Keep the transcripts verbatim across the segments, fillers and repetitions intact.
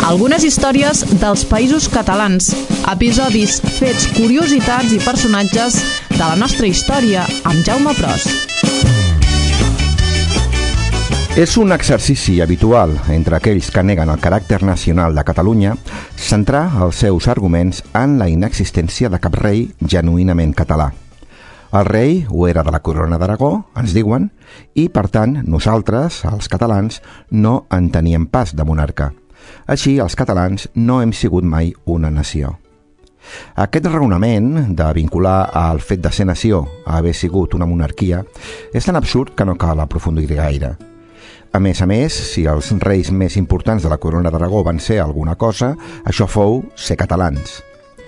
Algunes històries dels Països Catalans. Episodis, fets, curiositats i personatges de la nostra història amb Jaume Pros. És un exercici habitual entre aquells que neguen el caràcter nacional de Catalunya centrar els seus arguments en la inexistència de cap rei genuïnament català. El rei ho era de la corona d'Aragó, ens diuen, i per tant nosaltres, els catalans, no en teníem pas de monarca. Així, els catalans no hem sigut mai una nació. Aquest raonament de vincular el fet de ser nació a haver sigut una monarquia és tan absurd que no cal aprofundir gaire. A més a més, si els reis més importants de la corona d'Aragó van ser alguna cosa, això fou ser catalans.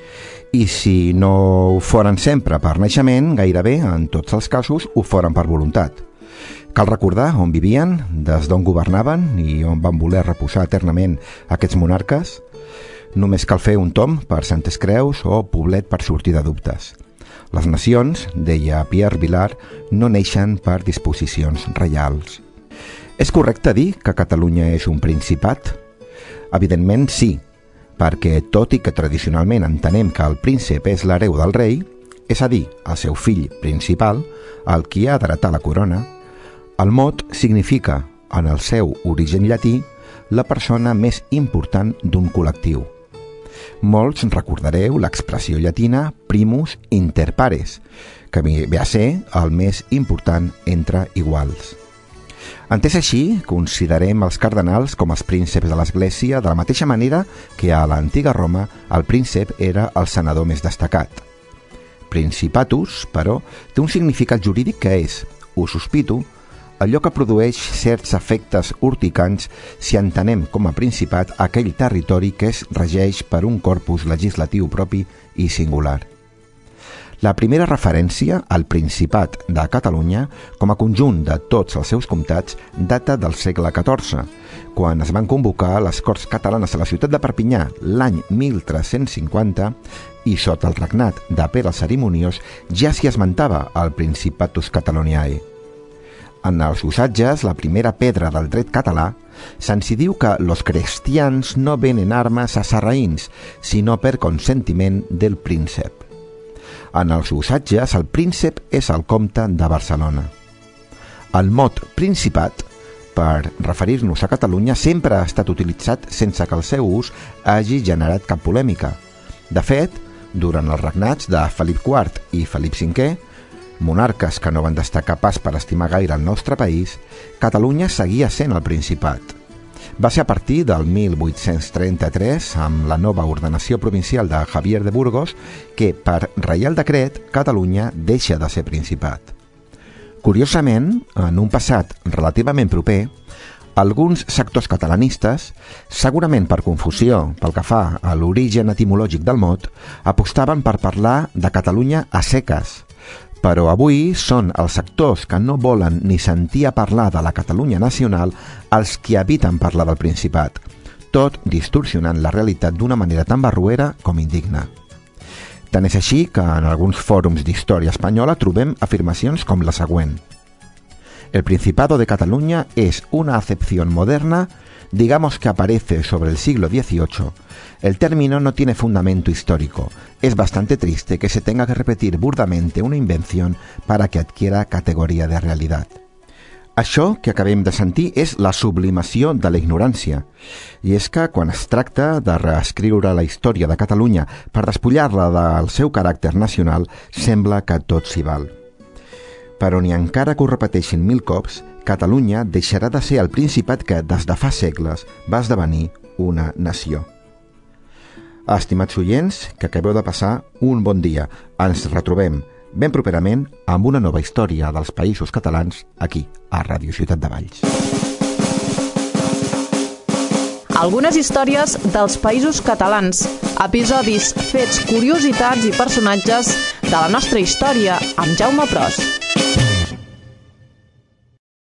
I si no ho foren sempre per naixement, gairebé, en tots els casos, ho foren per voluntat. Cal recordar on vivien, des d'on governaven i on van voler reposar eternament aquests monarques. Només cal fer un tom per Santes Creus o Poblet per sortir de dubtes. Les nacions, deia Pierre Vilar, no neixen per disposicions reials. És correcte dir que Catalunya és un principat? Evidentment sí, perquè tot i que tradicionalment entenem que el príncep és l'hereu del rei, és a dir, el seu fill principal, el qui ha d'heretar la corona, el mot significa, en el seu origen llatí, la persona més important d'un col·lectiu. Molts recordareu l'expressió llatina primus inter pares, que ve a ser el més important entre iguals. Entès així, considerem els cardenals com els prínceps de l'Església de la mateixa manera que a l'antiga Roma el príncep era el senador més destacat. Principatus, però, té un significat jurídic que és, ho sospito, allò que produeix certs efectes urticants si entenem com a principat aquell territori que es regeix per un corpus legislatiu propi i singular. La primera referència al Principat de Catalunya com a conjunt de tots els seus comtats data del segle catorze, quan es van convocar les Corts Catalanes a la ciutat de Perpinyà l'any mil tres-cents cinquanta i sota el regnat de Pere el Cerimoniós ja s'hi esmentava el Principatus Cataloniae. En els usatges, la primera pedra del dret català, se'ns diu que los cristians no venen armes a sarraïns, sinó per consentiment del príncep. En els usatges, el príncep és el comte de Barcelona. El mot principat, per referir-nos a Catalunya, sempre ha estat utilitzat sense que el seu ús hagi generat cap polèmica. De fet, durant els regnats de Felip quart i Felip cinquè, monarques que no van destacar pas per estimar gaire el nostre país, Catalunya seguia sent el Principat. Va ser a partir del mil vuit-cents trenta-tres, amb la nova ordenació provincial de Javier de Burgos, que, per reial decret, Catalunya deixa de ser Principat. Curiosament, en un passat relativament proper, alguns sectors catalanistes, segurament per confusió pel que fa a l'origen etimològic del mot, apostaven per parlar de Catalunya a seques, però avui són els sectors que no volen ni sentir a parlar de la Catalunya nacional els qui eviten parlar del Principat, tot distorsionant la realitat d'una manera tan barroera com indigna. Tant és així que en alguns fòrums d'història espanyola trobem afirmacions com la següent. El Principado de Cataluña es una acepción moderna, digamos que aparece sobre el siglo dieciocho. El término no tiene fundamento histórico. Es bastante triste que se tenga que repetir burdamente una invención para que adquiera categoria de realitat. Això que acabem de sentir és la sublimació de la ignorància. I és que quan es tracta de reescriure la història de Catalunya per despullar-la del seu caràcter nacional, sembla que tot s'hi val. Però ni encara que ho repeteixin mil cops, Catalunya deixarà de ser el principat que des de fa segles va esdevenir una nació. Estimats oients, que acabeu de passar un bon dia. Ens retrobem ben properament amb una nova història dels Països Catalans aquí, a Ràdio Ciutat de Valls. Algunes històries dels Països Catalans. Episodis, fets, curiositats i personatges de la nostra història amb Jaume Pros.